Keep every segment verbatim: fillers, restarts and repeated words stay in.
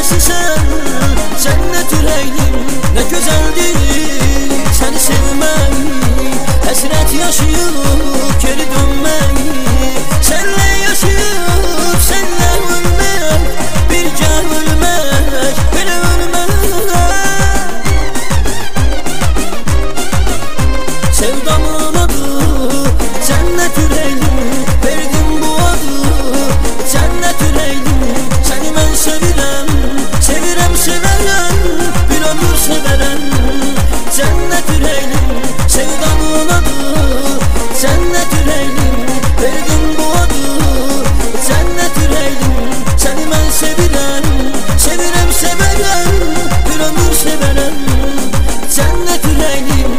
sen, cennet yüreğim. Ne güzeldir seni sevmeyi, hasret yaşayıp geri dönmeyi. Senle yaşayıp senle ölmek, birce ölmek, bile ölmek. Sevdamın adı cennet yüreğim, verdim bu adı cennet yüreğim. Seni ben sevirem, sevirem severem, bir ömür severem. Cennet yüreğim, sevdamın adı cennet yüreğim, verdim bu adı cennet yüreğim. Seni ben sevirem, sevirem severem, bir ömür severem. Cennet yüreğim.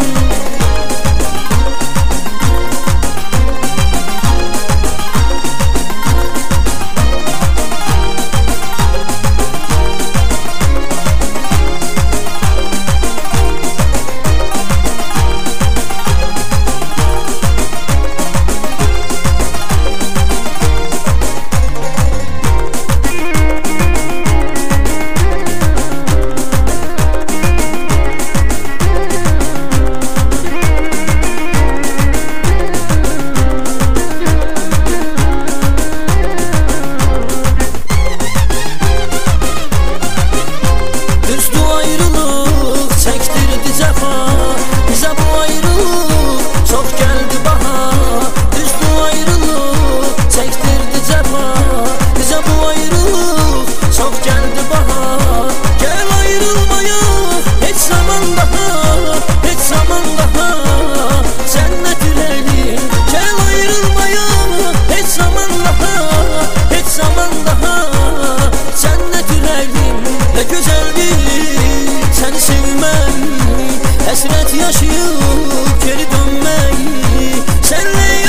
Bize bu ayrılık çok geldi bahar, üstü ayrılık çektirdi cefa. Bize bu ayrılık çok geldi bahar. Gel ayrılmayız hiç zaman daha, hiç zaman daha. Cennet yüreğim, gel ayrılmayız hiç zaman daha, hiç zaman daha. Cennet yüreğim, ne güzeldir seni sevmeyi, hasret yaşayıp geri dönmeyi. Senle